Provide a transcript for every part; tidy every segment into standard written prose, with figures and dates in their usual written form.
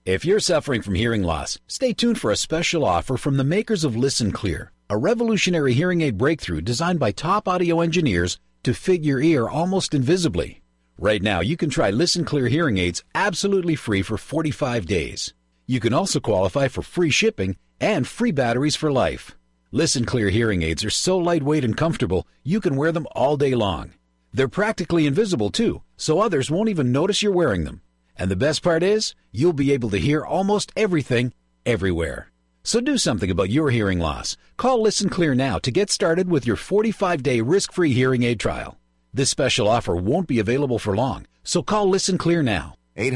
If you're suffering from hearing loss, stay tuned for a special offer from the makers of Listen Clear, a revolutionary hearing aid breakthrough designed by top audio engineers to fit your ear almost invisibly. Right now, you can try Listen Clear hearing aids absolutely free for 45 days. You can also qualify for free shipping and free batteries for life. Listen Clear hearing aids are so lightweight and comfortable, you can wear them all day long. They're practically invisible, too, so others won't even notice you're wearing them. And the best part is, you'll be able to hear almost everything, everywhere. So do something about your hearing loss. Call Listen Clear now to get started with your 45-day risk-free hearing aid trial. This special offer won't be available for long, so call Listen Clear now.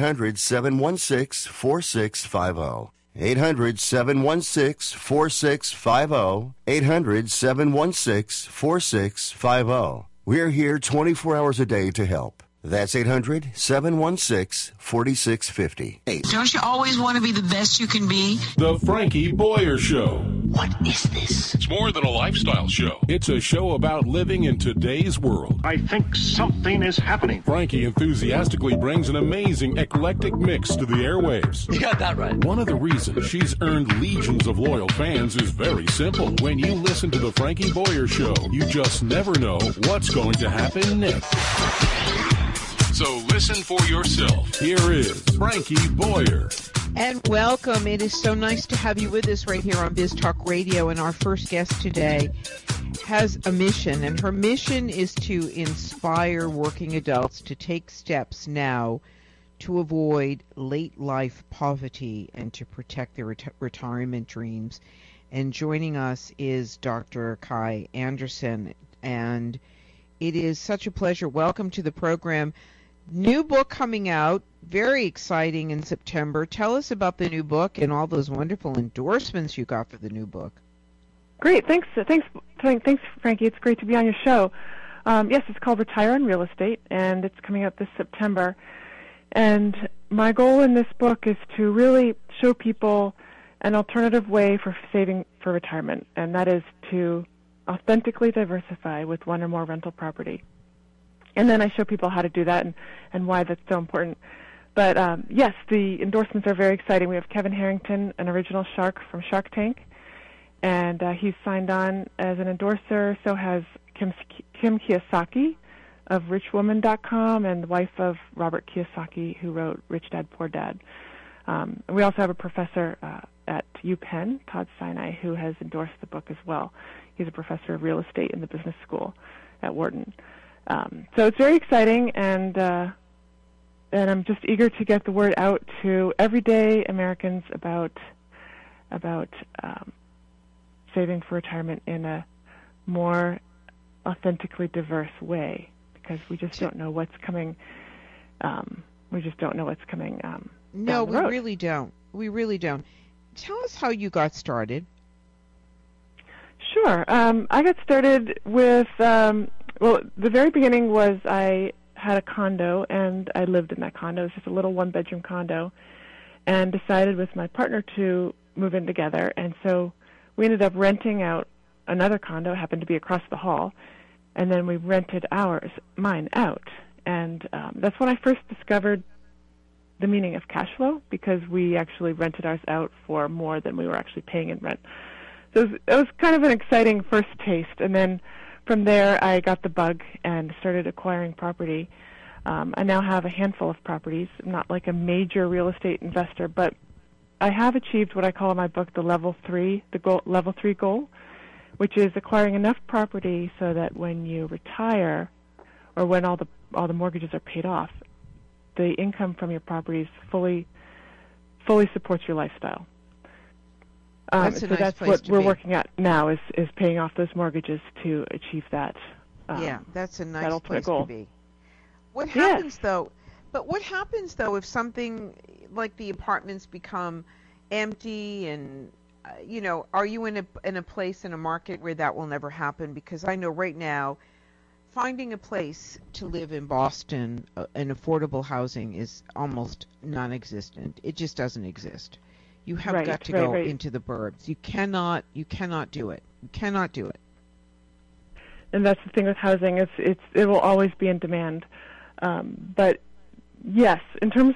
800-716-4650. 800-716-4650. 800-716-4650. We're here 24 hours a day to help. That's 800-716-4650. Don't you always want to be the best you can be? The Frankie Boyer Show. What is this? It's more than a lifestyle show. It's a show about living in today's world. I think something is happening. Frankie enthusiastically brings an amazing eclectic mix to the airwaves. You got that right. One of the reasons she's earned legions of loyal fans is very simple. When you listen to the Frankie Boyer Show, you just never know what's going to happen next. So listen for yourself. Here is Frankie Boyer. And welcome. It is so nice to have you with us right here on Biz Talk Radio. And our first guest today has a mission, and her mission is to inspire working adults to take steps now to avoid late life poverty and to protect their retirement dreams. And joining us is Dr. Kai Anderson. And it is such a pleasure. Welcome to the program. New book coming out, very exciting in September. Tell us about the new book and all those wonderful endorsements you got for the new book. Great, thanks, Frankie. It's great to be on your show. Yes, it's called Retire on Real Estate, and it's coming out this September. And my goal in this book is to really show people an alternative way for saving for retirement, and that is to authentically diversify with one or more rental property. And then I show people how to do that and why that's so important. But yes, the endorsements are very exciting. We have Kevin Harrington, an original shark from Shark Tank, and he's signed on as an endorser. So has Kim Kiyosaki of richwoman.com and the wife of Robert Kiyosaki, who wrote Rich Dad, Poor Dad. We also have a professor at UPenn, Todd Sinai, who has endorsed the book as well. He's a professor of real estate in the business school at Wharton. So it's very exciting, and I'm just eager to get the word out to everyday Americans about saving for retirement in a more authentically diverse way, because we just don't know what's coming. We just don't know what's coming. No, we really don't. We really don't. Tell us how you got started. Sure. I got started with. Well, the very beginning was I had a condo, and I lived in that condo. It was just a little one-bedroom condo, and decided with my partner to move in together. And so we ended up renting out another condo, happened to be across the hall, and then we rented mine out. And that's when I first discovered the meaning of cash flow, because we actually rented ours out for more than we were actually paying in rent. So it was kind of an exciting first taste, and then from there, I got the bug and started acquiring property. I now have a handful of properties. I'm not like a major real estate investor, but I have achieved what I call in my book the level 3 goal, which is acquiring enough property so that when you retire, or when all the mortgages are paid off, the income from your properties fully supports your lifestyle. That's a nice that's place what to we're be. working at now is paying off those mortgages to achieve that. Yeah, that's a nice place goal. to be. What happens though? But what happens though if something like the apartments become empty and are you in a place in a market where that will never happen? Because I know right now, finding a place to live in Boston, in affordable housing, is almost non-existent. It just doesn't exist. You have got to go into the burbs. You cannot do it. You cannot do it. And that's the thing with housing. It will always be in demand. But yes, in terms of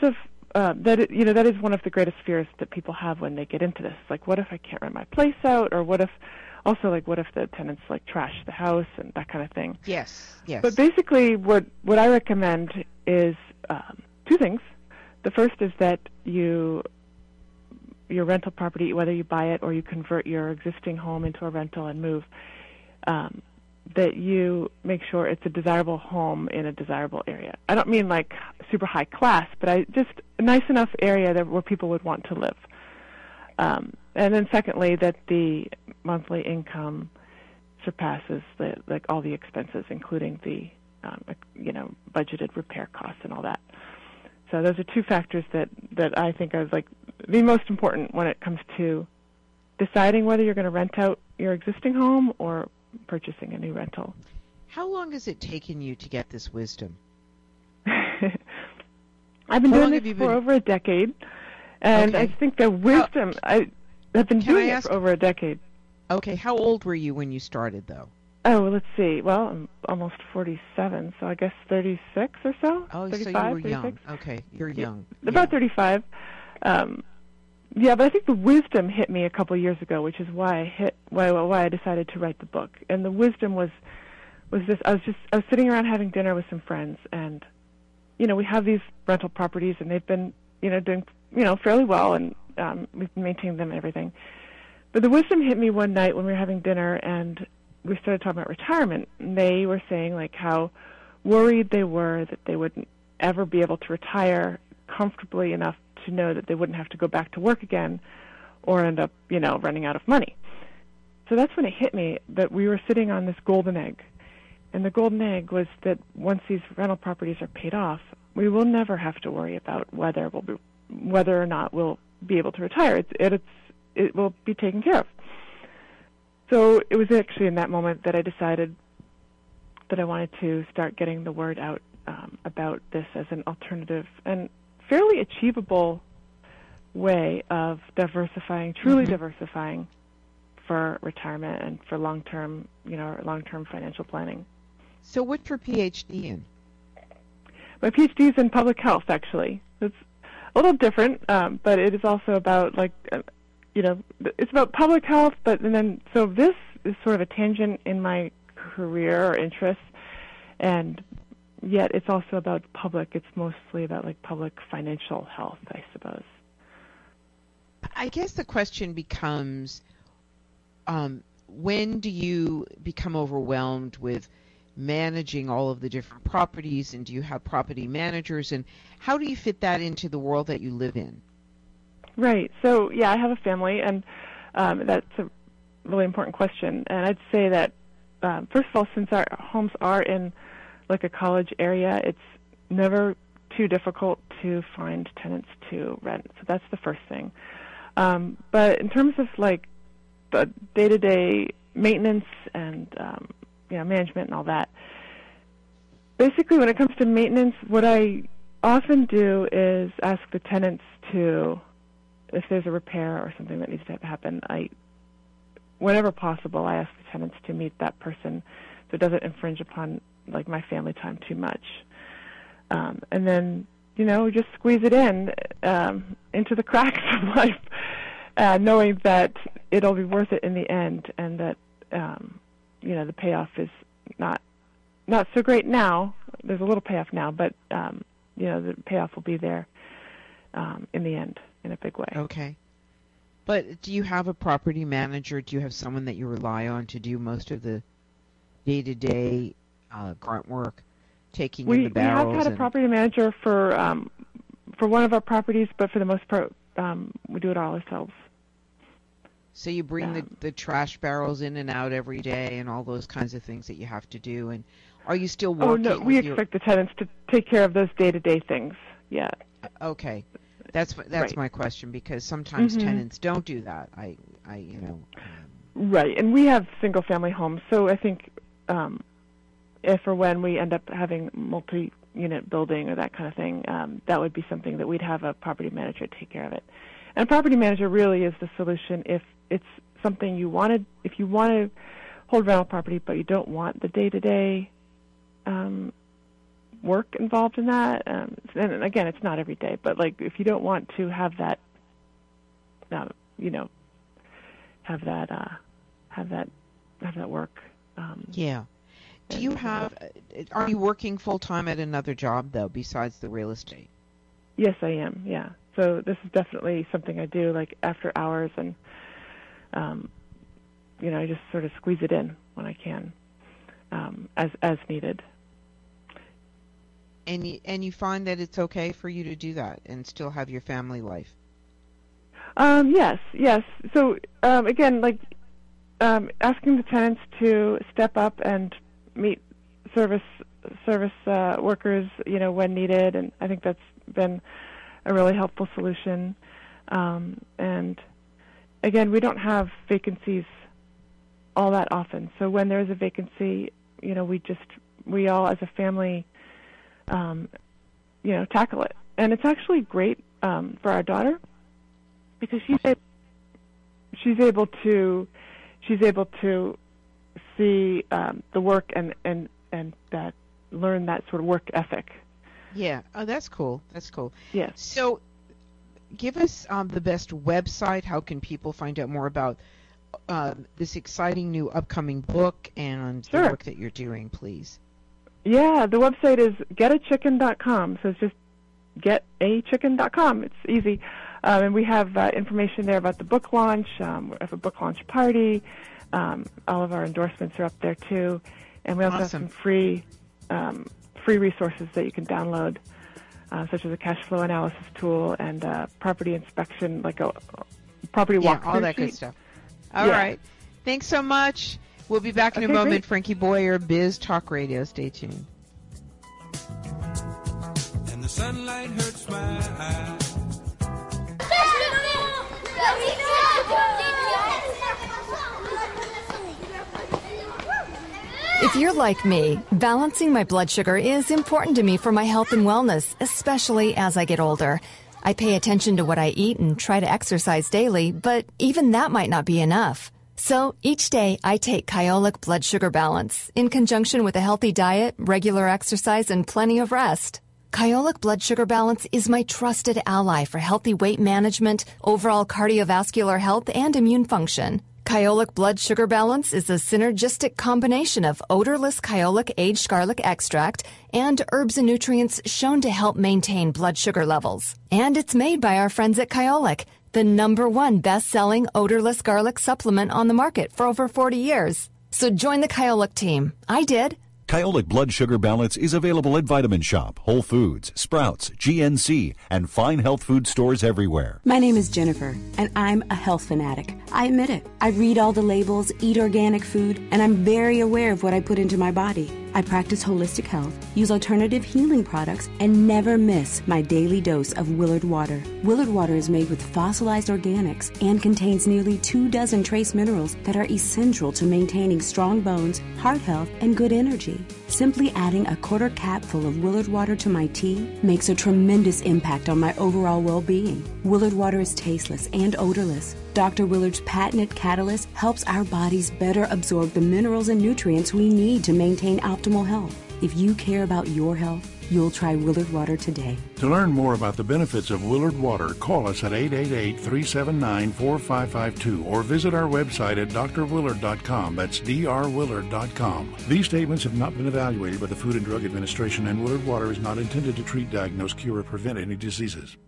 that is one of the greatest fears that people have when they get into this. Like, what if I can't rent my place out, or what if the tenants like trash the house and that kind of thing. Yes. But basically, what I recommend is two things. The first is that your rental property, whether you buy it or you convert your existing home into a rental and move, that you make sure it's a desirable home in a desirable area. I don't mean like super high class, but just a nice enough area where people would want to live. And then secondly, that the monthly income surpasses all the expenses, including the budgeted repair costs and all that. So those are two factors that I think are like the most important when it comes to deciding whether you're going to rent out your existing home or purchasing a new rental. How long has it taken you to get this wisdom? I've been doing it for over a decade, and I think the wisdom, I've been doing it for over a decade. Okay, how old were you when you started, though? Oh, let's see. Well, I'm almost 47, so I guess 36 or so. Oh, 35, so you were 36. young. Okay, you're young. About 35. But I think the wisdom hit me a couple of years ago, which is why I decided to write the book. And the wisdom was this: I was sitting around having dinner with some friends, and we have these rental properties, and they've been doing fairly well, and we've been maintaining them and everything. But the wisdom hit me one night when we were having dinner, and we started talking about retirement. And they were saying like how worried they were that they wouldn't ever be able to retire comfortably enough to know that they wouldn't have to go back to work again or end up, running out of money. So that's when it hit me that we were sitting on this golden egg. And the golden egg was that once these rental properties are paid off, we will never have to worry about whether or not we'll be able to retire. It will be taken care of. So it was actually in that moment that I decided that I wanted to start getting the word out about this as an alternative and fairly achievable way of truly diversifying for retirement and for long-term financial planning. So what's your PhD in? My PhD is in public health, actually. It's a little different, but it is also about it's about public health, so this is sort of a tangent in my career or interests, and yet it's also about public. It's mostly about public financial health, I suppose. I guess the question becomes, when do you become overwhelmed with managing all of the different properties, and do you have property managers, and how do you fit that into the world that you live in? Right. So, I have a family, and that's a really important question. And I'd say that, first of all, since our homes are in a college area, it's never too difficult to find tenants to rent. So that's the first thing. But in terms of the day-to-day maintenance and management and all that, basically when it comes to maintenance, what I often do is ask the tenants to, if there's a repair or something that needs to happen, whenever possible, I ask the tenants to meet that person so it doesn't infringe upon my family time too much. And then, just squeeze it into the cracks of life, knowing that it'll be worth it in the end, and that, the payoff is not so great now. There's a little payoff now, but, the payoff will be there in the end in a big way. Okay. But do you have a property manager? Do you have someone that you rely on to do most of the day-to-day grunt work, taking in the barrels? We have had a property manager for one of our properties, but for the most part, we do it all ourselves. So you bring the trash barrels in and out every day and all those kinds of things that you have to do. And are you still working? Oh, no, we expect the tenants to take care of those day-to-day things, yeah. Okay. That's right. My question, because sometimes tenants don't do that. Right, and we have single-family homes, so I think if or when we end up having multi-unit building or that kind of thing, that would be something that we'd have a property manager take care of it. And a property manager really is the solution if it's something if you want to hold rental property but you don't want the day-to-day work involved in that. And again, it's not every day, but like if you don't want to have that, have that work. Yeah. Do you are you working full time at another job though, besides the real estate? Yes, I am. Yeah. So this is definitely something I do like after hours, and I just sort of squeeze it in when I can, as needed. And you find that it's okay for you to do that and still have your family life? Yes. So again, like asking the tenants to step up and meet service workers, when needed, and I think that's been a really helpful solution. And again, we don't have vacancies all that often. So when there's a vacancy, we all as a family, tackle it. And it's actually great for our daughter because she's able to see the work and that learn that sort of work ethic. Yeah. Oh, that's cool. That's cool. Yes. So give us the best website. How can people find out more about this exciting new upcoming book and the work that you're doing, please? Yeah, the website is getachicken.com. So it's just getachicken.com. It's easy. And we have information there about the book launch. We have a book launch party. All of our endorsements are up there, too. And we also have some free resources that you can download, such as a cash flow analysis tool and property inspection, like a property walkthrough all that sheet. Good stuff. All right. Thanks so much. We'll be back in a moment. Great. Frankie Boyer, Biz Talk Radio. Stay tuned. And the sunlight hurts my eyes. If you're like me, balancing my blood sugar is important to me for my health and wellness, especially as I get older. I pay attention to what I eat and try to exercise daily, but even that might not be enough. So each day I take Kyolic Blood Sugar Balance in conjunction with a healthy diet, regular exercise, and plenty of rest. Kyolic Blood Sugar Balance is my trusted ally for healthy weight management, overall cardiovascular health, and immune function. Kyolic Blood Sugar Balance is a synergistic combination of odorless Kyolic aged garlic extract and herbs and nutrients shown to help maintain blood sugar levels. And it's made by our friends at Kyolic, the #1 best-selling odorless garlic supplement on the market for over 40 years. So join the Kyolic team. I did. Kyolic Blood Sugar Balance is available at Vitamin Shop, Whole Foods, Sprouts, GNC, and fine health food stores everywhere. My name is Jennifer, and I'm a health fanatic. I admit it. I read all the labels, eat organic food, and I'm very aware of what I put into my body. I practice holistic health, use alternative healing products, and never miss my daily dose of Willard Water. Willard Water is made with fossilized organics and contains nearly 24 trace minerals that are essential to maintaining strong bones, heart health, and good energy. Simply adding a quarter cap full of Willard Water to my tea makes a tremendous impact on my overall well-being. Willard Water is tasteless and odorless. Dr. Willard's patented catalyst helps our bodies better absorb the minerals and nutrients we need to maintain optimal health. If you care about your health, you'll try Willard Water today. To learn more about the benefits of Willard Water, call us at 888-379-4552 or visit our website at drwillard.com. That's drwillard.com. These statements have not been evaluated by the Food and Drug Administration, and Willard Water is not intended to treat, diagnose, cure, or prevent any diseases.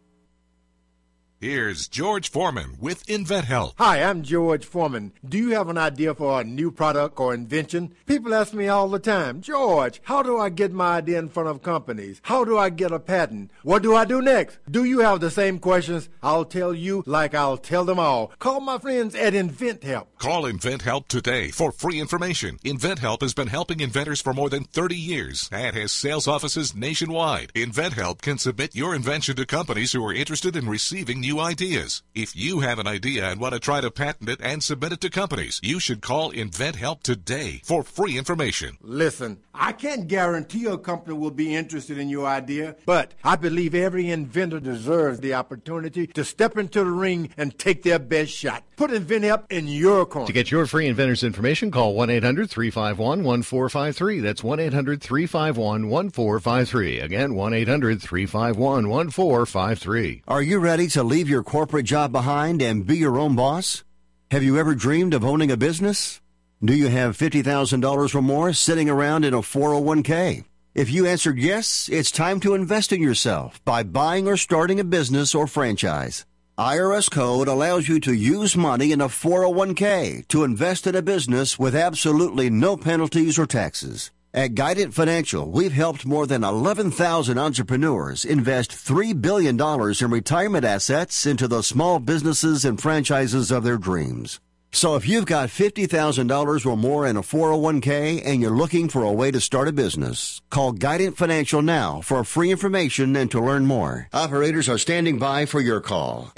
Here's George Foreman with InventHelp. Hi, I'm George Foreman. Do you have an idea for a new product or invention? People ask me all the time, George, how do I get my idea in front of companies? How do I get a patent? What do I do next? Do you have the same questions? I'll tell you like I'll tell them all. Call my friends at InventHelp. Call InventHelp today for free information. InventHelp has been helping inventors for more than 30 years and has sales offices nationwide. InventHelp can submit your invention to companies who are interested in receiving new new ideas. If you have an idea and want to try to patent it and submit it to companies, you should call InventHelp today for free information. Listen, I can't guarantee a company will be interested in your idea, but I believe every inventor deserves the opportunity to step into the ring and take their best shot. Put InventHelp in your corner. To get your free inventor's information, call 1-800-351-1453. That's 1-800-351-1453. Again, 1-800-351-1453. Are you ready to leave your corporate job behind and be your own boss? Have you ever dreamed of owning a business? Do you have $50,000 or more sitting around in a 401k? If you answered yes, it's time to invest in yourself by buying or starting a business or franchise. IRS code allows you to use money in a 401k to invest in a business with absolutely no penalties or taxes. At Guidant Financial, we've helped more than 11,000 entrepreneurs invest $3 billion in retirement assets into the small businesses and franchises of their dreams. So if you've got $50,000 or more in a 401k and you're looking for a way to start a business, call Guidant Financial now for free information and to learn more. Operators are standing by for your call.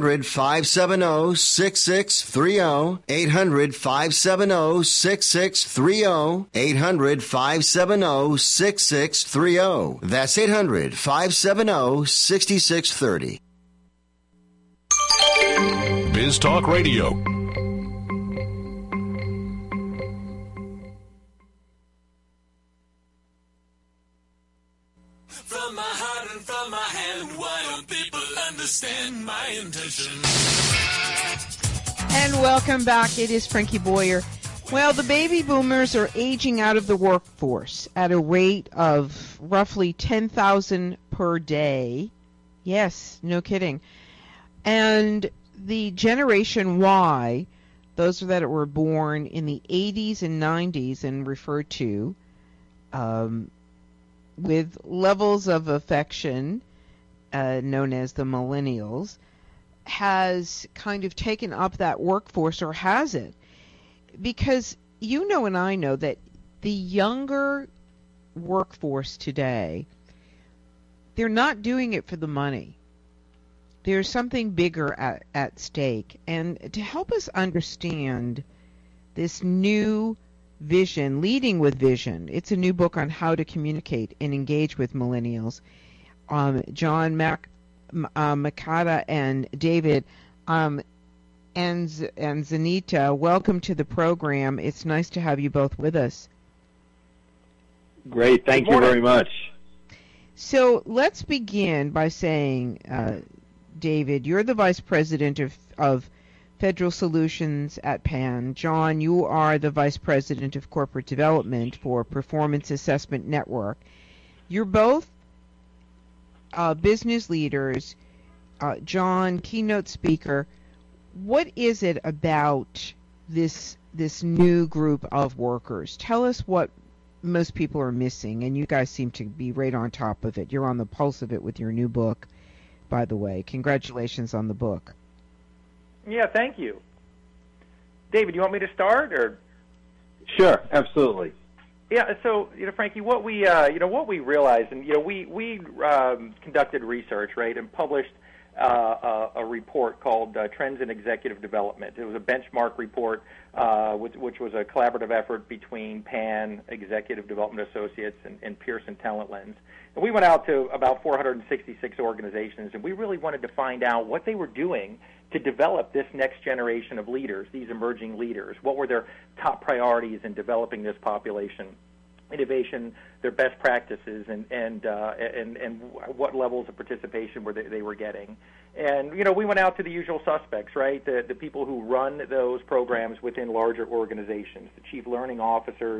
800-570-6630. 800-570-6630. 800-570-6630. That's 800-570-6630. Biz Talk Radio. From my heart and from my hand, why don't people understand my intention? And welcome back. It is Frankie Boyer. Well, the baby boomers are aging out of the workforce at a rate of roughly 10,000 per day. Yes, no kidding. And the Generation Y, those that were born in the 80s and 90s and referred to, with levels of affection, known as the millennials, has kind of taken up that workforce, or has it? Because you know and I know that the younger workforce today, they're not doing it for the money. There's something bigger at stake. And to help us understand this new vision, Leading with Vision, it's a new book on how to communicate and engage with millennials. John Makata and David and Zanita, welcome to the program. It's nice to have you both with us. Great, thank you very much. So let's begin by saying, David, you're the Vice President of Federal Solutions at PAN. John, you are the Vice President of Corporate Development for Performance Assessment Network. You're both business leaders. John, keynote speaker. What is it about this new group of workers? Tell us what most people are missing, and you guys seem to be right on top of it. You're on the pulse of it with your new book, by the way. Congratulations on the book. Yeah, thank you. David, you want me to start, or? Sure, absolutely. Yeah, so Frankie, what we realized, and we conducted research, right, and published a report called Trends in Executive Development. It was a benchmark report, which was a collaborative effort between PAN, Executive Development Associates, and Pearson Talent Lens. And we went out to about 466 organizations, and we really wanted to find out what they were doing to develop this next generation of leaders, these emerging leaders. What were their top priorities in developing this population? Innovation, their best practices, and what levels of participation they were getting. And we went out to the usual suspects, right? The people who run those programs within larger organizations, the chief learning officers,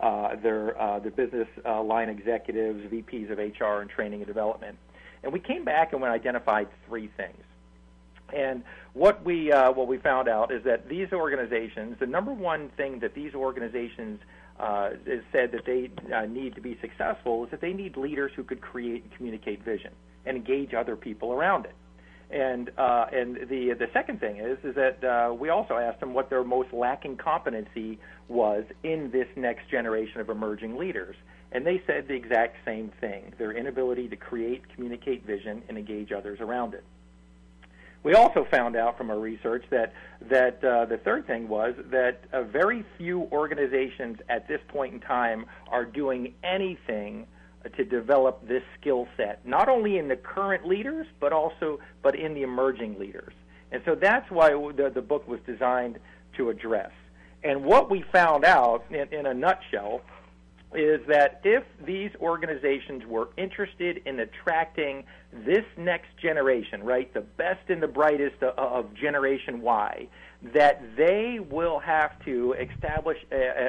the business line executives, VPs of HR and training and development. And we came back and we identified three things. And what we found out is that these organizations, the number one thing that these organizations is said that they need to be successful is that they need leaders who could create and communicate vision and engage other people around it. And the second thing is that we also asked them what their most lacking competency was in this next generation of emerging leaders. And they said the exact same thing, their inability to create, communicate vision, and engage others around it. We also found out from our research that the third thing was that very few organizations at this point in time are doing anything to develop this skill set, not only in the current leaders, but in the emerging leaders. And so that's why the book was designed to address. And what we found out, in a nutshell, is that if these organizations were interested in attracting this next generation, right, the best and the brightest of Generation Y, that they will have to establish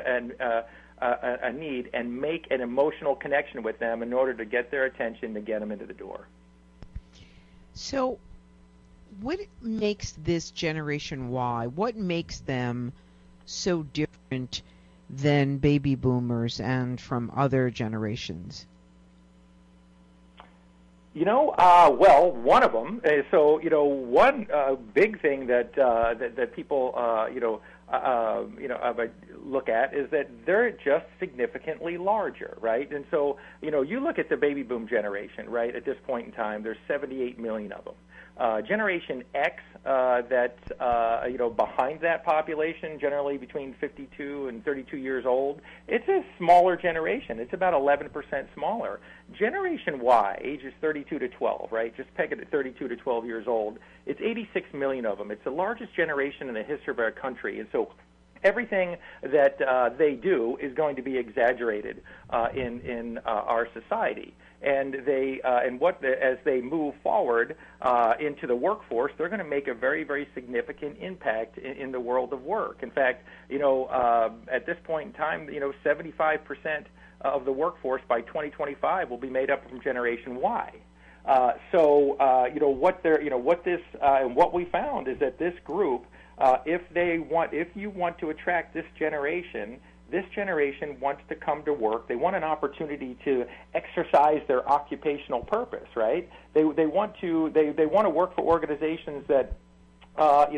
a need and make an emotional connection with them in order to get their attention, to get them into the door. So what makes this Generation Y, what makes them so different than baby boomers and from other generations? Well, one of them. One big thing that people, look at is that they're just significantly larger, right? And so, you look at the baby boom generation, right? At this point in time, there's 78 million of them. Generation X, that's behind that population, generally between 52 and 32 years old, it's a smaller generation. It's about 11% smaller. Generation Y, ages 32 to 12, right? Just peg it at 32 to 12 years old. It's 86 million of them. It's the largest generation in the history of our country, and so everything that they do is going to be exaggerated in our society. And as they move forward into the workforce, they're going to make a very, very significant impact in the world of work. In fact, at this point in time, 75% of the workforce by 2025 will be made up from Generation Y. What we found is that this group, if you want to attract this generation wants to come to work. They want an opportunity to exercise their occupational purpose, right? They want to work for organizations that are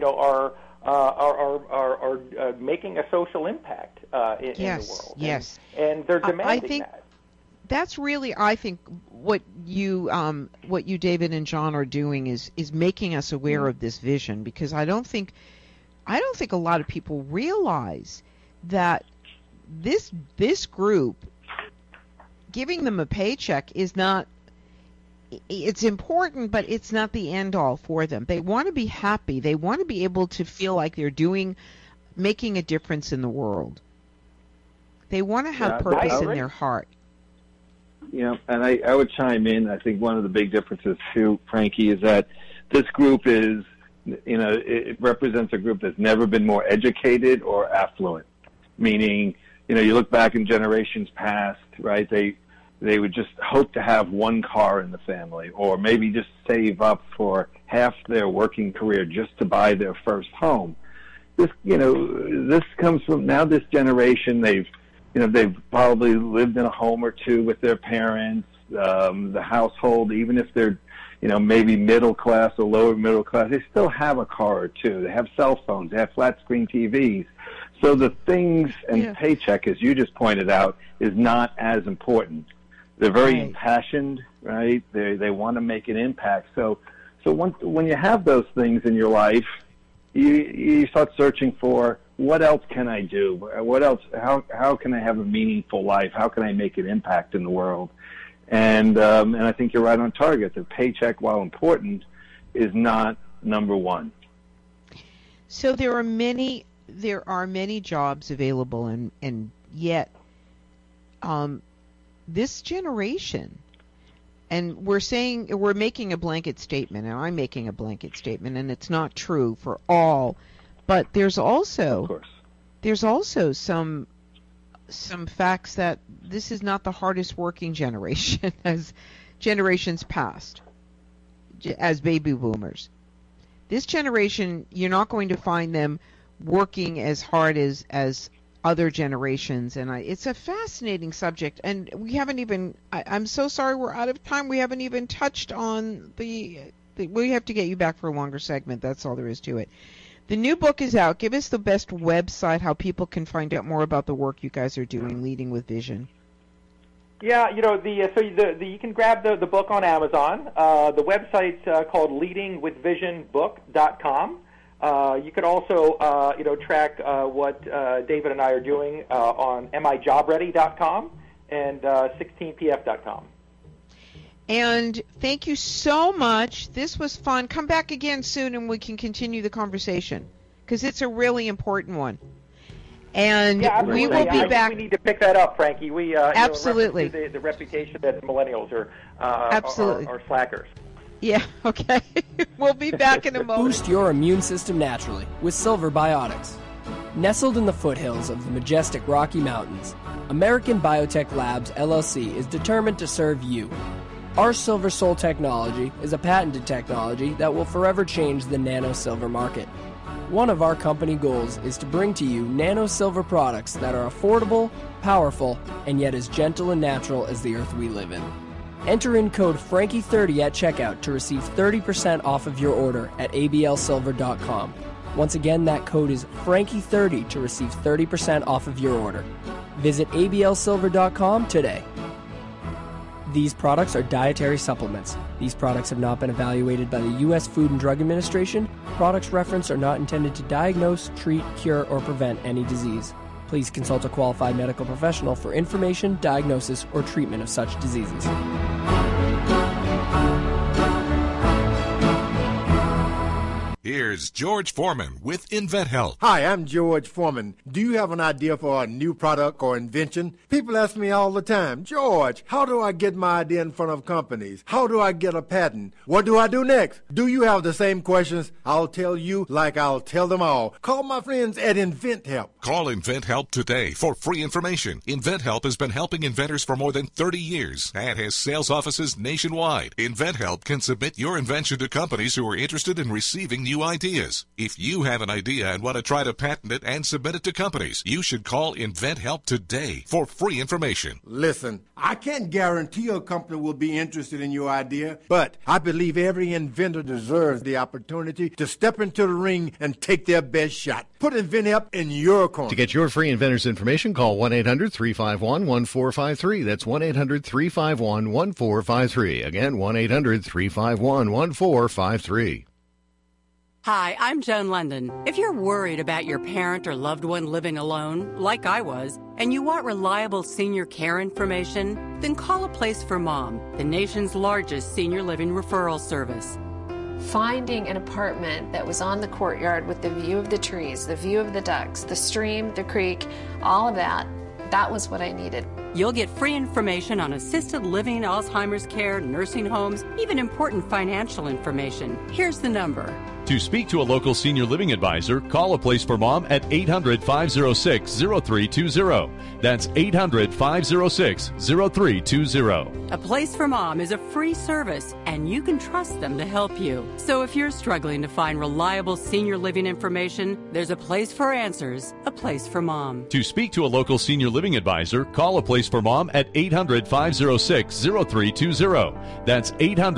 making a social impact in the world. Yes. And they're demanding that. That's really, I think, what you, David and John, are doing is making us aware of this vision, because I don't think a lot of people realize that this group, giving them a paycheck is not, it's important, but it's not the end all for them. They want to be happy. They want to be able to feel like they're making a difference in the world. They want to have purpose in their heart. And I would chime in. I think one of the big differences too, Frankie, is that this group is, it represents a group that's never been more educated or affluent, meaning, you look back in generations past, right? They would just hope to have one car in the family, or maybe just save up for half their working career just to buy their first home. This comes from now this generation. They've probably lived in a home or two with their parents, the household, even if they're, maybe middle class or lower middle class, they still have a car or two. They have cell phones, they have flat screen TVs. So the things and paycheck, as you just pointed out, is not as important. They're very impassioned, right? They want to make an impact. So when you have those things in your life, you start searching for, what else can I do? What else? How can I have a meaningful life? How can I make an impact in the world? And I think you're right on target. The paycheck, while important, is not number one. So there are many jobs available, and yet this generation, and we're making a blanket statement, and I'm making a blanket statement, and it's not true for all, but there's also some facts that this is not the hardest working generation as generations past, as baby boomers. This generation, you're not going to find them working as hard as other generations, and it's a fascinating subject, and we haven't even, I'm so sorry we're out of time, we haven't even touched on we have to get you back for a longer segment, that's all there is to it. The new book is out. Give us the best website, how people can find out more about the work you guys are doing, Leading with Vision. Yeah, you know, you can grab the book on Amazon. The website's called leadingwithvisionbook.com. You could also, track what David and I are doing on mijobready.com and 16pf.com. And thank you so much. This was fun. Come back again soon and we can continue the conversation because it's a really important one. And we will be back. We need to pick that up, Frankie. We absolutely the reputation that millennials are are slackers. Yeah. Okay. We'll be back in a moment. Boost your immune system naturally with Silver Biotics. Nestled in the foothills of the majestic Rocky Mountains, American Biotech Labs LLC is determined to serve you. Our Silver Sol technology is a patented technology that will forever change the nano silver market. One of our company goals is to bring to you nano silver products that are affordable, powerful, and yet as gentle and natural as the earth we live in. Enter in code Frankie30 at checkout to receive 30% off of your order at ablsilver.com. Once again, that code is Frankie30 to receive 30% off of your order. Visit ablsilver.com today. These products are dietary supplements. These products have not been evaluated by the U.S. Food and Drug Administration. Products referenced are not intended to diagnose, treat, cure, or prevent any disease. Please consult a qualified medical professional for information, diagnosis, or treatment of such diseases. Here's George Foreman with InventHelp. Hi, I'm George Foreman. Do you have an idea for a new product or invention? People ask me all the time, George, how do I get my idea in front of companies? How do I get a patent? What do I do next? Do you have the same questions? I'll tell you like I'll tell them all. Call my friends at InventHelp. Call InventHelp today for free information. InventHelp has been helping inventors for more than 30 years and has sales offices nationwide. InventHelp can submit your invention to companies who are interested in receiving new ideas. If you have an idea and want to try to patent it and submit it to companies, you should call InventHelp today for free information. Listen, I can't guarantee a company will be interested in your idea, but I believe every inventor deserves the opportunity to step into the ring and take their best shot. Put InventHelp in your corner. To get your free inventor's information, call 1-800-351-1453. That's 1-800-351-1453. Again, 1-800-351-1453. Hi, I'm Joan London. If you're worried about your parent or loved one living alone, like I was, and you want reliable senior care information, then call A Place for Mom, the nation's largest senior living referral service. Finding an apartment that was on the courtyard with the view of the trees, the view of the ducks, the stream, the creek, all of that was what I needed. You'll get free information on assisted living, Alzheimer's care, nursing homes, even important financial information. Here's the number. To speak to a local senior living advisor, call A Place for Mom at 800-506-0320. That's 800-506-0320. A Place for Mom is a free service, and you can trust them to help you. So if you're struggling to find reliable senior living information, there's a place for answers, A Place for Mom. To speak to a local senior living advisor, call A Place for Mom at 800-506-0320. That's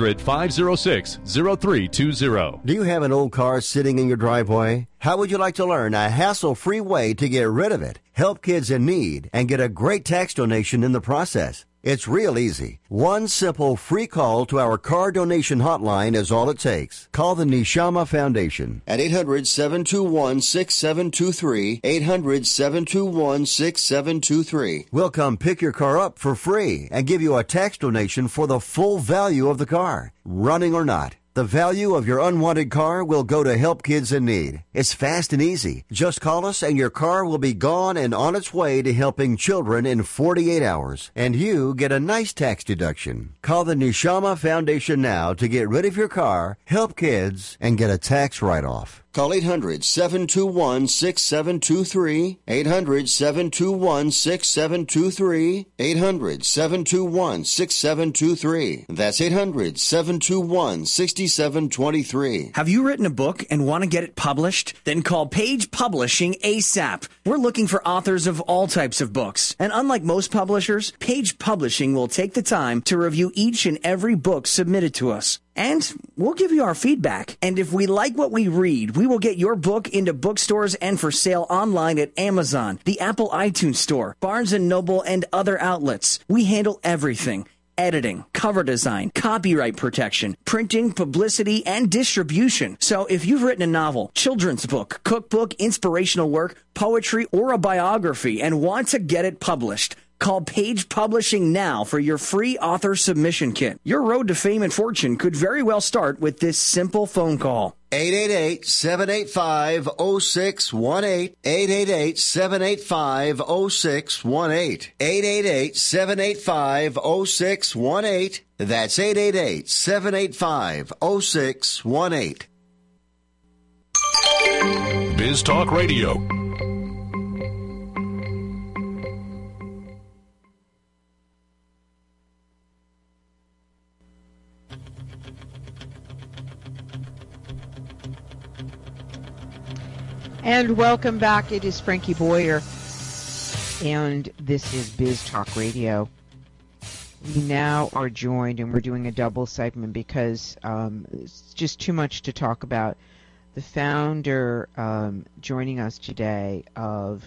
800-506-0320. Do you have an old car sitting in your driveway? How would you like to learn a hassle-free way to get rid of it, help kids in need, and get a great tax donation in the process? It's real easy. One simple free call to our car donation hotline is all it takes. Call the Neshama Foundation at 800-721-6723, 800-721-6723. We'll come pick your car up for free and give you a tax donation for the full value of the car, running or not. The value of your unwanted car will go to help kids in need. It's fast and easy. Just call us and your car will be gone and on its way to helping children in 48 hours. And you get a nice tax deduction. Call the Neshama Foundation now to get rid of your car, help kids, and get a tax write-off. Call 800-721-6723, 800-721-6723, 800-721-6723. That's 800-721-6723. Have you written a book and want to get it published? Then call Page Publishing ASAP. We're looking for authors of all types of books. And unlike most publishers, Page Publishing will take the time to review each and every book submitted to us. And we'll give you our feedback. And if we like what we read, we will get your book into bookstores and for sale online at Amazon, the Apple iTunes Store, Barnes & Noble, and other outlets. We handle everything. Editing, cover design, copyright protection, printing, publicity, and distribution. So if you've written a novel, children's book, cookbook, inspirational work, poetry, or a biography and want to get it published, call Page Publishing now for your free author submission kit. Your road to fame and fortune could very well start with this simple phone call. 888-785-0618. 888-785-0618. 888-785-0618. That's 888-785-0618. Biz Talk Radio. And welcome back. It is Frankie Boyer, and this is Biz Talk Radio. We now are joined, and we're doing a double segment because it's just too much to talk about. The founder joining us today of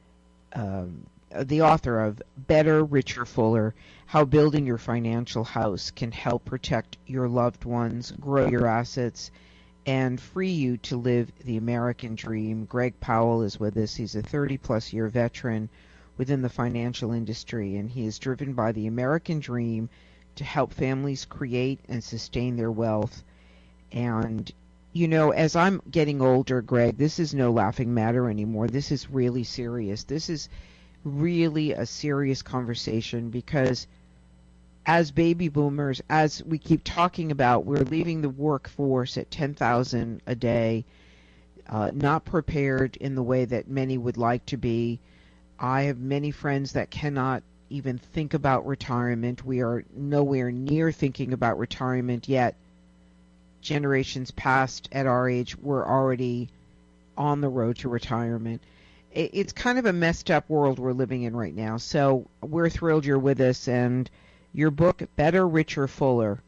the author of Better, Richer, Fuller, How Building Your Financial House Can Help Protect Your Loved Ones, Grow Your Assets, and free you to live the American dream. Greg Powell is with us. He's a 30-plus year veteran within the financial industry, and he is driven by the American dream to help families create and sustain their wealth. And, you know, as I'm getting older, Greg, this is no laughing matter anymore. This is really serious. This is really a serious conversation because as baby boomers, as we keep talking about, we're leaving the workforce at 10,000 a day, not prepared in the way that many would like to be. I have many friends that cannot even think about retirement. We are nowhere near thinking about retirement yet. Generations past at our age, we're already on the road to retirement. It's kind of a messed up world we're living in right now. So we're thrilled you're with us, and your book, Better, Richer, Fuller.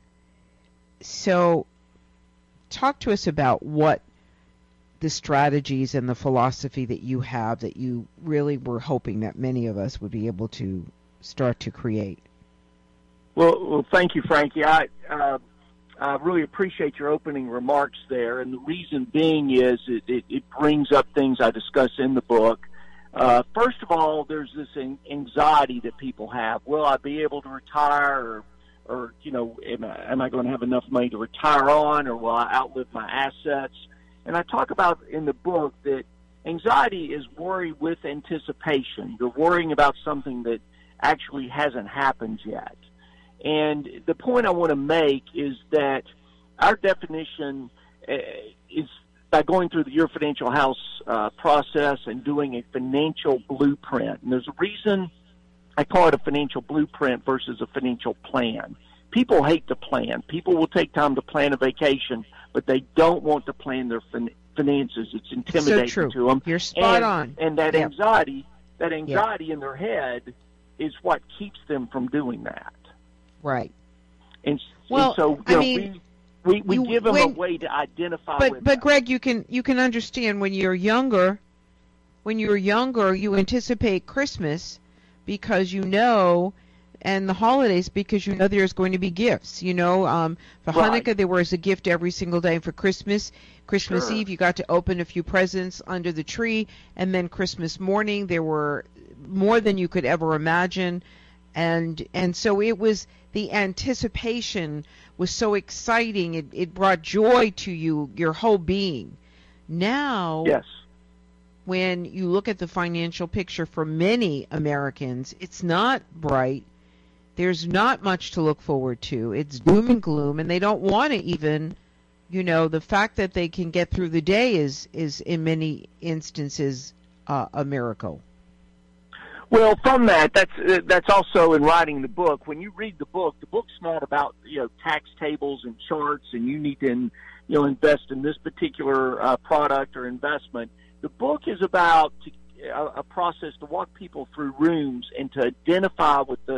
So talk to us about what the strategies and the philosophy that you have that you really were hoping that many of us would be able to start to create. Well, thank you, Frankie. I really appreciate your opening remarks there, and the reason being is it brings up things I discuss in the book. First of all, there's this anxiety that people have. Will I be able to retire, or you know, am I going to have enough money to retire on, or will I outlive my assets? And I talk about in the book that anxiety is worry with anticipation. You're worrying about something that actually hasn't happened yet. And the point I want to make is that our definition is by going through the Your Financial House process and doing a financial blueprint. And there's a reason I call it a financial blueprint versus a financial plan. People hate to plan. People will take time to plan a vacation, but they don't want to plan their finances. It's intimidating to them. You're spot on. And that anxiety in their head is what keeps them from doing that. Right. And so we give them a way to identify with But Greg, you can understand when you're younger, you anticipate Christmas because you know, and the holidays because you know there's going to be gifts. You know, for Hanukkah there was a gift every single day. For Christmas Eve you got to open a few presents under the tree, and then Christmas morning there were more than you could ever imagine. And so it was, the anticipation was so exciting. It brought joy to you, your whole being. Now, when you look at the financial picture for many Americans, it's not bright. There's not much to look forward to. It's doom and gloom, and they don't want to even, you know, the fact that they can get through the day is in many instances a miracle. Well, from that's also in writing the book. When you read the book's not about, you know, tax tables and charts and you need to, you know, invest in this particular product or investment. The book is about a process to walk people through rooms and to identify with the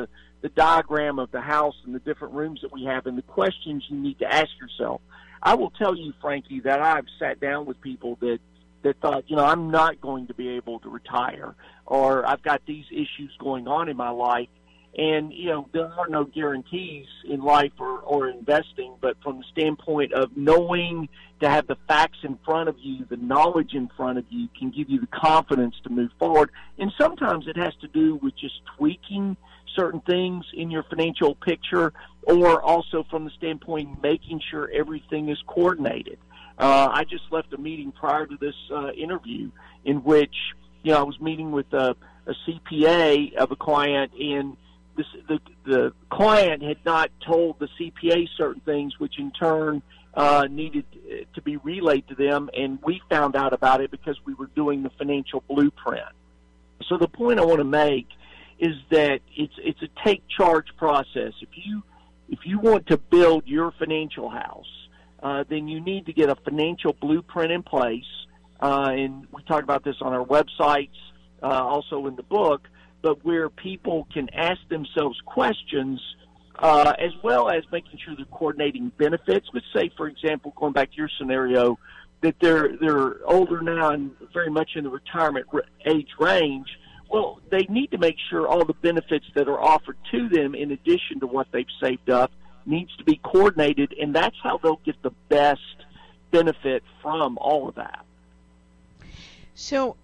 the diagram of the house and the different rooms that we have and the questions you need to ask yourself. I will tell you, Frankie, that I've sat down with people that thought, I'm not going to be able to retire, or I've got these issues going on in my life. And, there are no guarantees in life or investing, but from the standpoint of knowing to have the facts in front of you, the knowledge in front of you can give you the confidence to move forward. And sometimes it has to do with just tweaking certain things in your financial picture, or also from the standpoint of making sure everything is coordinated. I just left a meeting prior to this interview in which, I was meeting with a CPA of a client, and the client had not told the CPA certain things, which in turn needed to be relayed to them, and we found out about it because we were doing the financial blueprint. So the point I want to make is that it's a take charge process. If you want to build your financial house, then you need to get a financial blueprint in place, and we talk about this on our websites, also in the book, but where people can ask themselves questions, as well as making sure they're coordinating benefits. Let's say, for example, going back to your scenario, that they're older now and very much in the retirement age range. Well, they need to make sure all the benefits that are offered to them, in addition to what they've saved up, needs to be coordinated, and that's how they'll get the best benefit from all of that. So,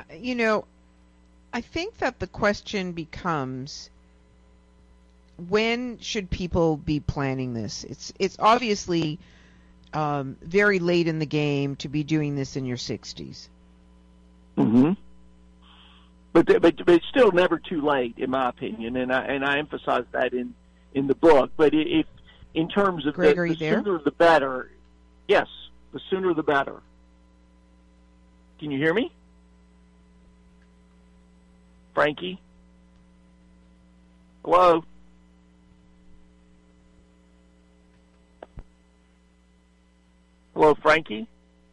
I think that the question becomes, when should people be planning this? It's obviously very late in the game to be doing this in your 60s. Mm-hmm. But it's still never too late, in my opinion, and I emphasize that in the book. But if in terms of Greg, the sooner the better, yes, the sooner the better. Can you hear me, Frankie? Hello? Hello, Frankie?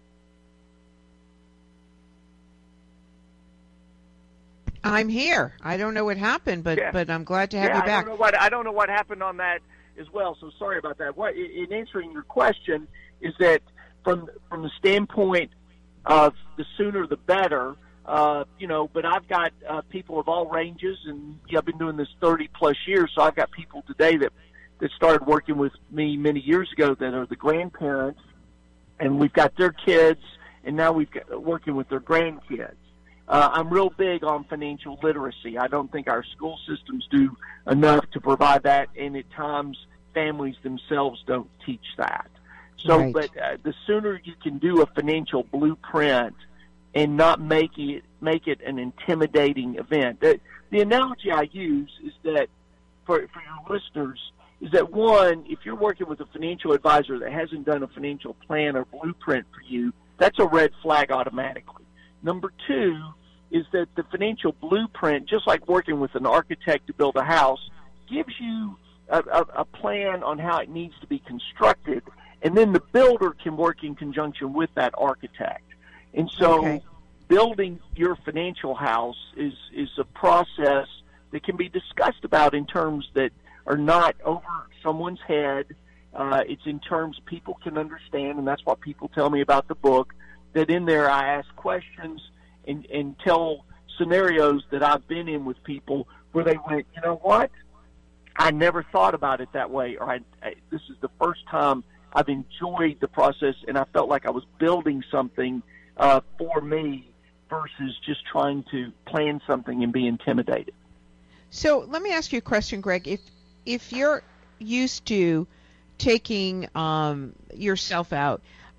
I'm here. I don't know what happened, but I'm glad to have you back. I don't know what happened on that as well, so sorry about that. What, in answering your question, is that from the standpoint of the sooner the better, but I've got people of all ranges, and I've been doing this 30-plus years, so I've got people today that started working with me many years ago that are the grandparents, and we've got their kids, and now we've got working with their grandkids. I'm real big on financial literacy. I don't think our school systems do enough to provide that, and at times families themselves don't teach that. So, right. But the sooner you can do a financial blueprint and not make it an intimidating event. The analogy I use is that for your listeners is that, one, if you're working with a financial advisor that hasn't done a financial plan or blueprint for you, that's a red flag automatically. Number two is that the financial blueprint, just like working with an architect to build a house, gives you a plan on how it needs to be constructed, and then the builder can work in conjunction with that architect. And so building your financial house is a process that can be discussed about in terms that are not over someone's head. It's in terms people can understand, and that's what people tell me about the book, that in there I ask questions and tell scenarios that I've been in with people where they went, you know what, I never thought about it that way, or this is the first time I've enjoyed the process and I felt like I was building something for me versus just trying to plan something and be intimidated. So let me ask you a question, Greg. If you're used to taking yourself out,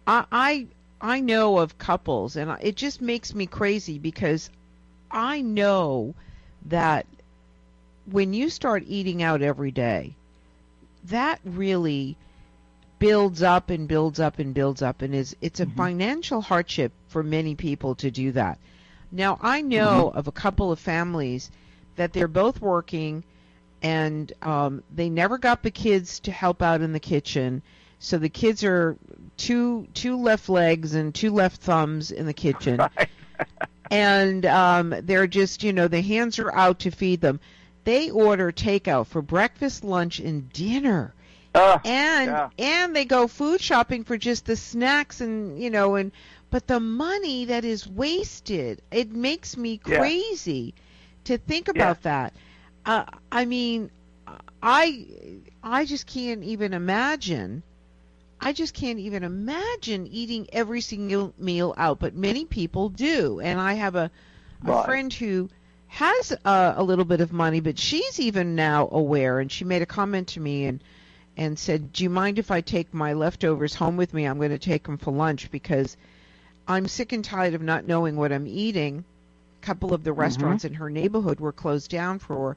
I know of couples, and it just makes me crazy because I know that when you start eating out every day, that really builds up and builds up and builds up, and it's a financial hardship for many people to do that. Now, I know of a couple of families that they're both working, and they never got the kids to help out in the kitchen. So the kids are two left legs and two left thumbs in the kitchen. And they're just, the hands are out to feed them. They order takeout for breakfast, lunch, and dinner. And they go food shopping for just the snacks but the money that is wasted, it makes me crazy to think about that. I mean, I just can't even imagine. I just can't even imagine eating every single meal out, but many people do. And I have a friend who has a little bit of money, but she's even now aware, and she made a comment to me and said, do you mind if I take my leftovers home with me? I'm going to take them for lunch because I'm sick and tired of not knowing what I'm eating. A couple of the restaurants in her neighborhood were closed down for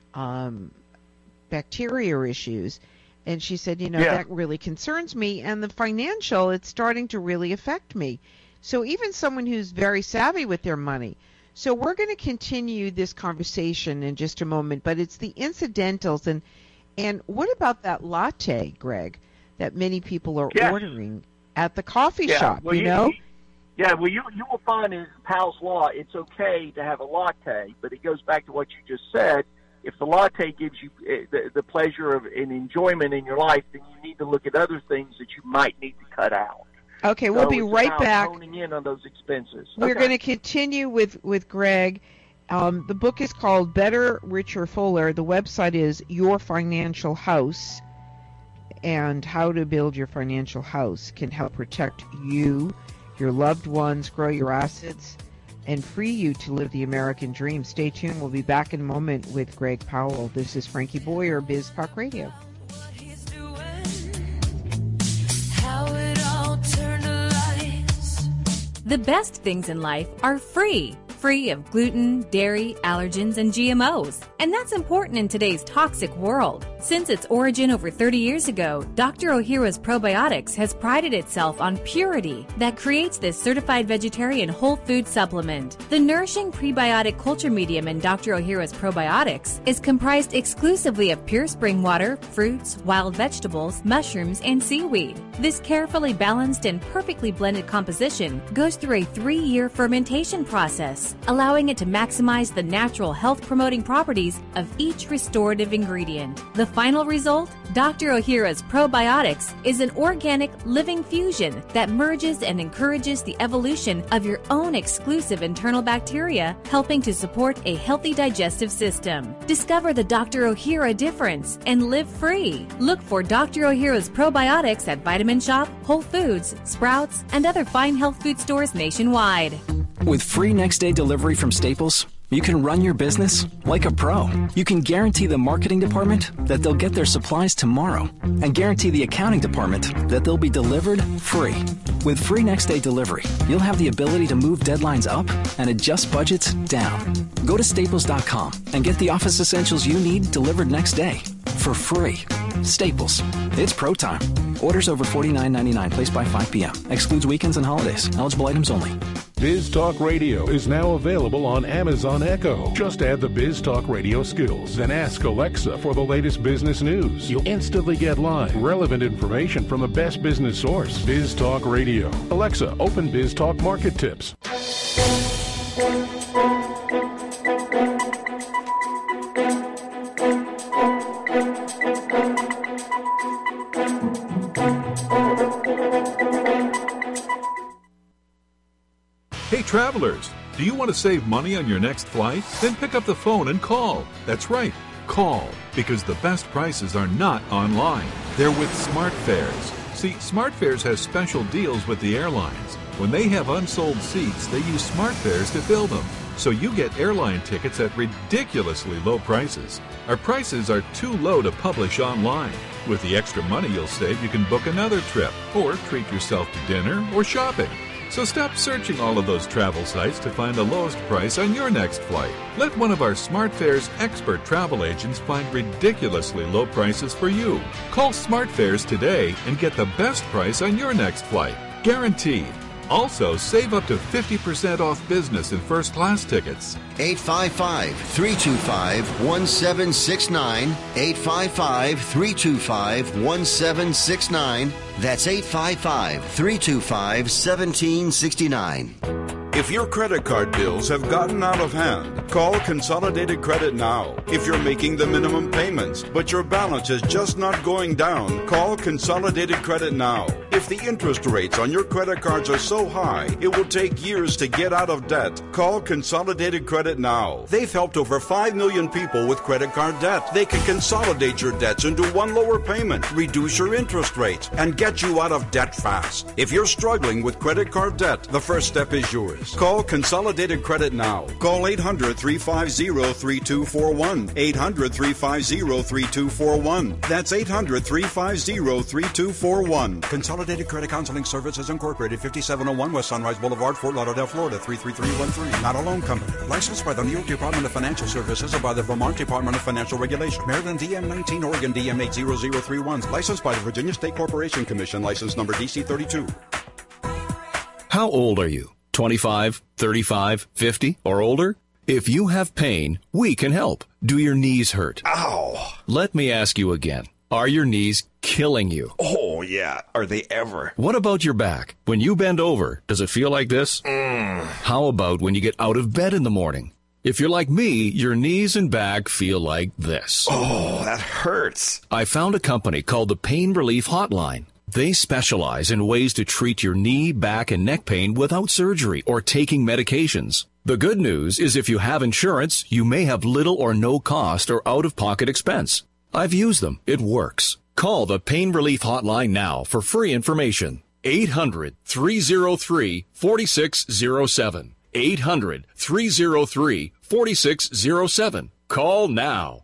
bacteria issues. And she said, that really concerns me. And the financial, it's starting to really affect me. So even someone who's very savvy with their money. So we're going to continue this conversation in just a moment, but it's the incidentals. And what about that latte, Greg, that many people are ordering at the coffee shop, well, you will find in Powell's Law, it's okay to have a latte, but it goes back to what you just said. If the latte gives you the pleasure of an enjoyment in your life, then you need to look at other things that you might need to cut out. Okay, we'll be right back. Honing in on those expenses. We're going to continue with Greg. The book is called Better, Richer, Fuller. The website is Your Financial House, and how to build your financial house can help protect you, your loved ones, grow your assets, and free you to live the American dream. Stay tuned. We'll be back in a moment with Greg Powell. This is Frankie Boyer, Biz Talk Radio. The best things in life are free of gluten, dairy, allergens, and GMOs. And that's important in today's toxic world. Since its origin over 30 years ago, Dr. Ohhira's Probiotics has prided itself on purity that creates this certified vegetarian whole food supplement. The nourishing prebiotic culture medium in Dr. Ohhira's Probiotics is comprised exclusively of pure spring water, fruits, wild vegetables, mushrooms, and seaweed. This carefully balanced and perfectly blended composition goes through a 3-year fermentation process, allowing it to maximize the natural health-promoting properties of each restorative ingredient. The final result? Dr. Ohhira's Probiotics is an organic living fusion that merges and encourages the evolution of your own exclusive internal bacteria, helping to support a healthy digestive system. Discover the Dr. Ohhira difference and live free. Look for Dr. Ohhira's Probiotics at Vitamin Shop, Whole Foods, Sprouts, and other fine health food stores nationwide. With free next-day delivery from Staples, you can run your business like a pro. You can guarantee the marketing department that they'll get their supplies tomorrow and guarantee the accounting department that they'll be delivered free. With free next-day delivery, you'll have the ability to move deadlines up and adjust budgets down. Go to Staples.com and get the office essentials you need delivered next day for free. Staples. It's pro time. Orders over $49.99 placed by 5 p.m. Excludes weekends and holidays. Eligible items only. Biz Talk Radio is now available on Amazon Echo. Just add the Biz Talk Radio skills, then ask Alexa for the latest business news. You'll instantly get live, relevant information from the best business source, Biz Talk Radio. Alexa, open Biz Talk Market Tips. Hey travelers, do you want to save money on your next flight? Then pick up the phone and call. That's right, call, because the best prices are not online. They're with SmartFares. See, SmartFares has special deals with the airlines. When they have unsold seats, they use SmartFares to fill them. So you get airline tickets at ridiculously low prices. Our prices are too low to publish online. With the extra money you'll save, you can book another trip or treat yourself to dinner or shopping. So stop searching all of those travel sites to find the lowest price on your next flight. Let one of our SmartFares expert travel agents find ridiculously low prices for you. Call SmartFares today and get the best price on your next flight. Guaranteed. Also, save up to 50% off business and first-class tickets. 855-325-1769. 855-325-1769. That's 855-325-1769. If your credit card bills have gotten out of hand, call Consolidated Credit now. If you're making the minimum payments, but your balance is just not going down, call Consolidated Credit now. If the interest rates on your credit cards are so high, it will take years to get out of debt, call Consolidated Credit now. They've helped over 5 million people with credit card debt. They can consolidate your debts into one lower payment, reduce your interest rates, and get you out of debt fast. If you're struggling with credit card debt, the first step is yours. Call Consolidated Credit now. Call 800-350-3241. 800-350-3241. That's 800-350-3241. Consolidated Credit Counseling Services Incorporated, 5701 West Sunrise Boulevard, Fort Lauderdale, Florida, 33313. Not a loan company. Licensed by the New York Department of Financial Services and by the Vermont Department of Financial Regulation. Maryland DM 19, Oregon DM 80031. Licensed by the Virginia State Corporation Commission. License number DC 32. How old are you? 25, 35, 50, or older? If you have pain, we can help. Do your knees hurt? Ow! Let me ask you again. Are your knees killing you? Oh, yeah. Are they ever? What about your back? When you bend over, does it feel like this? How about when you get out of bed in the morning? If you're like me, your knees and back feel like this. Oh, that hurts. I found a company called the Pain Relief Hotline. They specialize in ways to treat your knee, back, and neck pain without surgery or taking medications. The good news is if you have insurance, you may have little or no cost or out-of-pocket expense. I've used them. It works. Call the Pain Relief Hotline now for free information. 800-303-4607. 800-303-4607. Call now.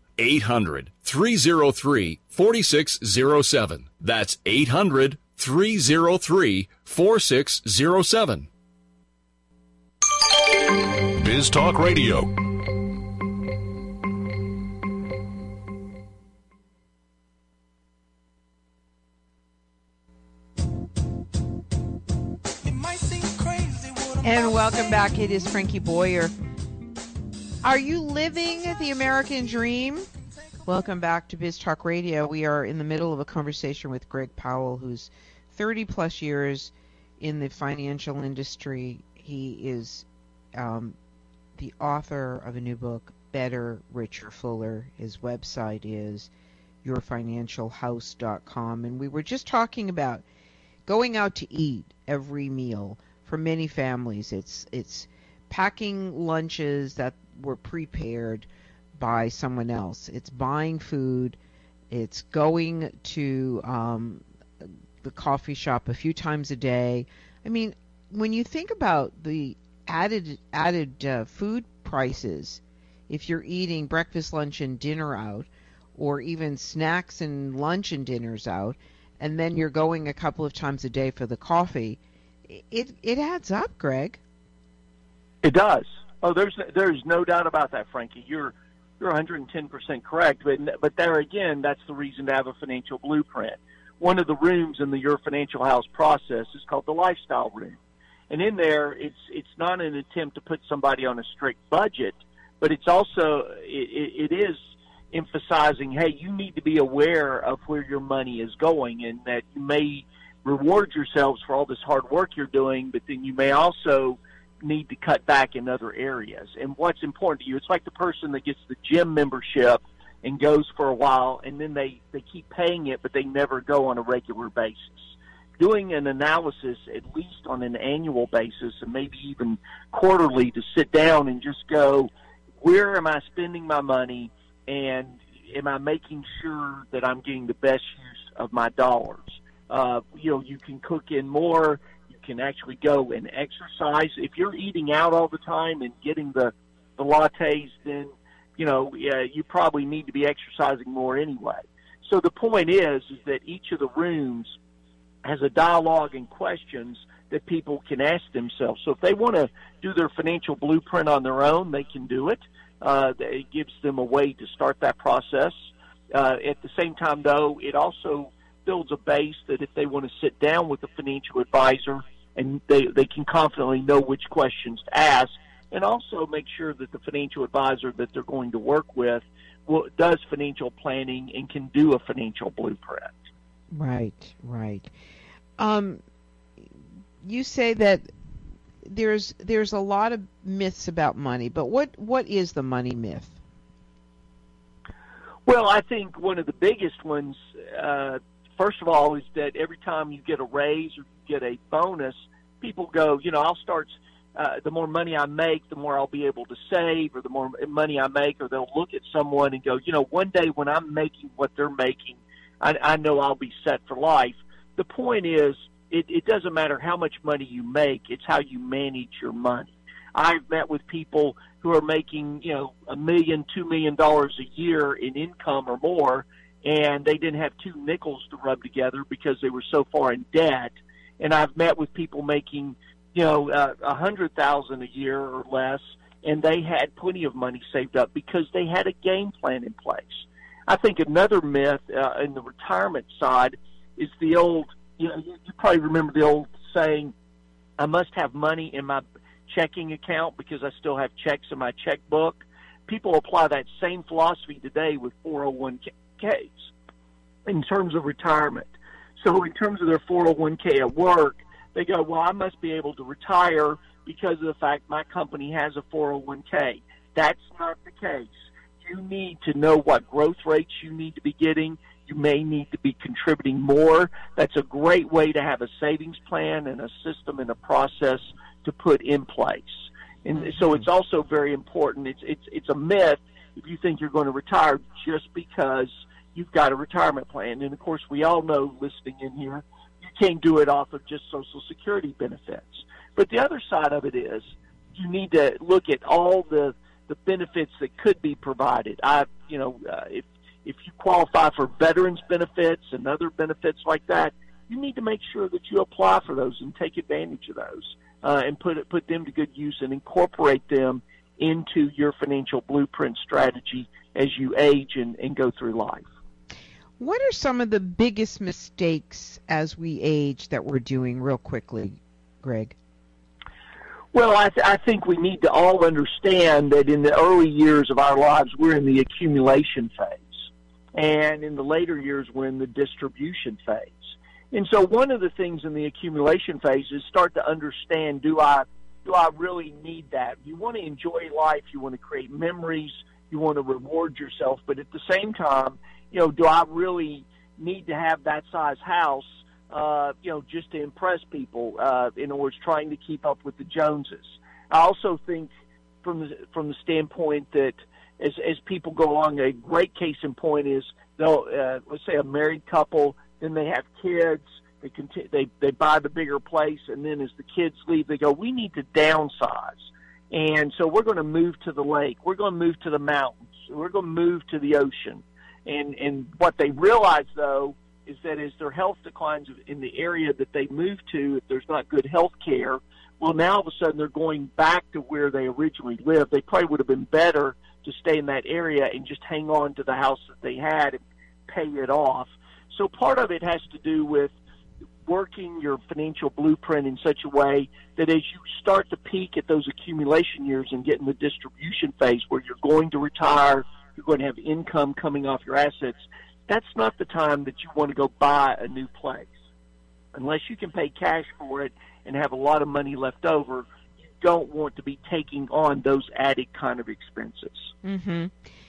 800-303-4607. That's 800-303-4607. Biz Talk Radio. And welcome back. It is Frankie Boyer. Are you living the American dream? Welcome back to Biz Talk Radio. We are in the middle of a conversation with Greg Powell, who's 30 plus years in the financial industry. He is the author of a new book, Better, Richer, Fuller. His website is yourfinancialhouse.com. And we were just talking about going out to eat every meal. For many families, it's packing lunches that were prepared by someone else. It's buying food. It's going to the coffee shop a few times a day. I mean, when you think about the added food prices, if you're eating breakfast, lunch, and dinner out, or even snacks and lunch and dinners out, and then you're going a couple of times a day for the coffee, it adds up, Greg. It does. Oh, there's no doubt about that, Frankie. You're 110% correct. But there again, that's the reason to have a financial blueprint. One of the rooms in the Your Financial House process is called the Lifestyle Room, and in there, it's not an attempt to put somebody on a strict budget, but it's also it is emphasizing, hey, you need to be aware of where your money is going, and that you may reward yourselves for all this hard work you're doing, but then you may also need to cut back in other areas. And what's important to you, it's like the person that gets the gym membership and goes for a while, and then they keep paying it, but they never go on a regular basis. Doing an analysis, at least on an annual basis, and maybe even quarterly, to sit down and just go, where am I spending my money, and am I making sure that I'm getting the best use of my dollars? You can cook in more. You can actually go and exercise. If you're eating out all the time and getting the lattes, then, you probably need to be exercising more anyway. So the point is that each of the rooms has a dialogue and questions that people can ask themselves. So if they want to do their financial blueprint on their own, they can do it. It gives them a way to start that process. At the same time, though, it also builds a base that if they want to sit down with a financial advisor, and they can confidently know which questions to ask, and also make sure that the financial advisor that they're going to work with does financial planning and can do a financial blueprint. Right. You say that there's a lot of myths about money, but what is the money myth? Well, I think one of the biggest ones, first of all, is that every time you get a raise or you get a bonus, people go, I'll start. The more money I make, the more I'll be able to save, or the more money I make, or they'll look at someone and go, one day when I'm making what they're making, I know I'll be set for life. The point is, it doesn't matter how much money you make, it's how you manage your money. I've met with people who are making, $1 million, $2 million a year in income or more, and they didn't have two nickels to rub together because they were so far in debt. And I've met with people making, $100,000 a year or less, and they had plenty of money saved up because they had a game plan in place. I think another myth in the retirement side is the old, you probably remember the old saying, I must have money in my checking account because I still have checks in my checkbook. People apply that same philosophy today with 401ks in terms of retirement. So in terms of their 401k at work, they go, well, I must be able to retire because of the fact my company has a 401k. That's not the case. You need to know what growth rates you need to be getting. You may need to be contributing more. That's a great way to have a savings plan and a system and a process to put in place. And so it's also very important. It's a myth if you think you're going to retire just because you've got a retirement plan. And, of course, we all know, listening in here, you can't do it off of just Social Security benefits. But the other side of it is you need to look at all the benefits that could be provided. If you qualify for veterans benefits and other benefits like that, you need to make sure that you apply for those and take advantage of those and put them to good use and incorporate them into your financial blueprint strategy as you age and go through life. What are some of the biggest mistakes as we age that we're doing real quickly, Greg? Well, I think we need to all understand that in the early years of our lives, we're in the accumulation phase. And in the later years, we're in the distribution phase. And so one of the things in the accumulation phase is start to understand, do I really need that? You want to enjoy life. You want to create memories. You want to reward yourself. But at the same time, do I really need to have that size house, just to impress people in other words, trying to keep up with the Joneses? I also think from the standpoint that as people go along, a great case in point is they'll let's say a married couple, then they have kids, they buy the bigger place, and then as the kids leave, they go, we need to downsize. And so we're going to move to the lake. We're going to move to the mountains. We're going to move to the ocean. And what they realize, though, is that as their health declines in the area that they move to, if there's not good health care, well, now all of a sudden they're going back to where they originally lived. They probably would have been better to stay in that area and just hang on to the house that they had and pay it off. So part of it has to do with working your financial blueprint in such a way that as you start to peak at those accumulation years and get in the distribution phase where you're going to retire, you're going to have income coming off your assets, that's not the time that you want to go buy a new place. Unless you can pay cash for it and have a lot of money left over, you don't want to be taking on those added kind of expenses. Mm-hmm.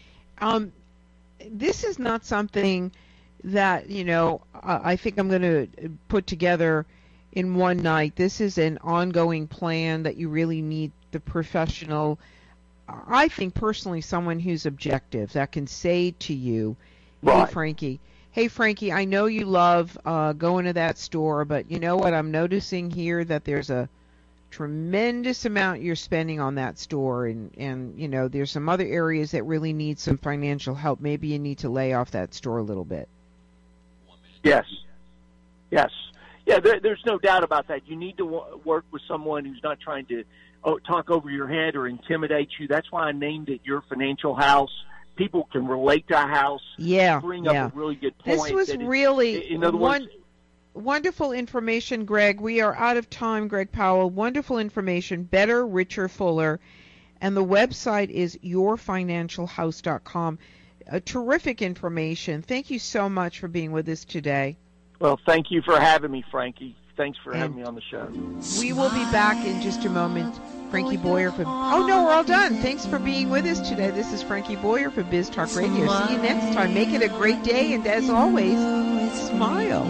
This is not something that, I think I'm going to put together in one night. This is an ongoing plan that you really need the professional, I think personally, someone who's objective that can say to you, right, Hey, Frankie, I know you love going to that store, but you know what? I'm noticing here that there's a tremendous amount you're spending on that store, and there's some other areas that really need some financial help. Maybe you need to lay off that store a little bit. Yes. Yeah, there's no doubt about that. You need to work with someone who's not trying to talk over your head or intimidate you. That's why I named it Your Financial House. People can relate to a house. Bring up a really good point. This was really wonderful information, Greg. We are out of time, Greg Powell. Wonderful information. Better, richer, fuller. And the website is yourfinancialhouse.com. Terrific information. Thank you so much for being with us today. Well, thank you for having me, Frankie. Thanks for having me on the show. We will be back in just a moment. Frankie Boyer from... Oh, no, we're all done. Thanks for being with us today. This is Frankie Boyer for Biz Talk Radio. See you next time. Make it a great day, and as always, smile.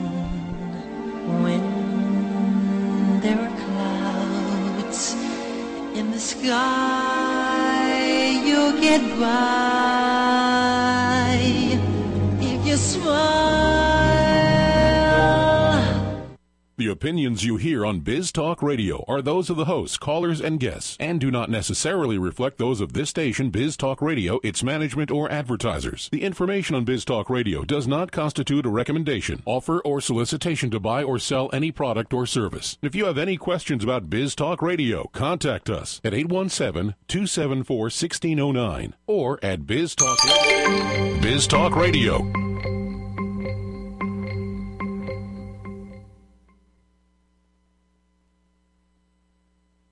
When there are clouds in the sky, you'll get by if you smile. The opinions you hear on Biz Talk Radio are those of the hosts, callers, and guests, and do not necessarily reflect those of this station, Biz Talk Radio, its management, or advertisers. The information on Biz Talk Radio does not constitute a recommendation, offer, or solicitation to buy or sell any product or service. If you have any questions about Biz Talk Radio, contact us at 817-274-1609 or at Biz Talk Radio. Biz Talk Radio.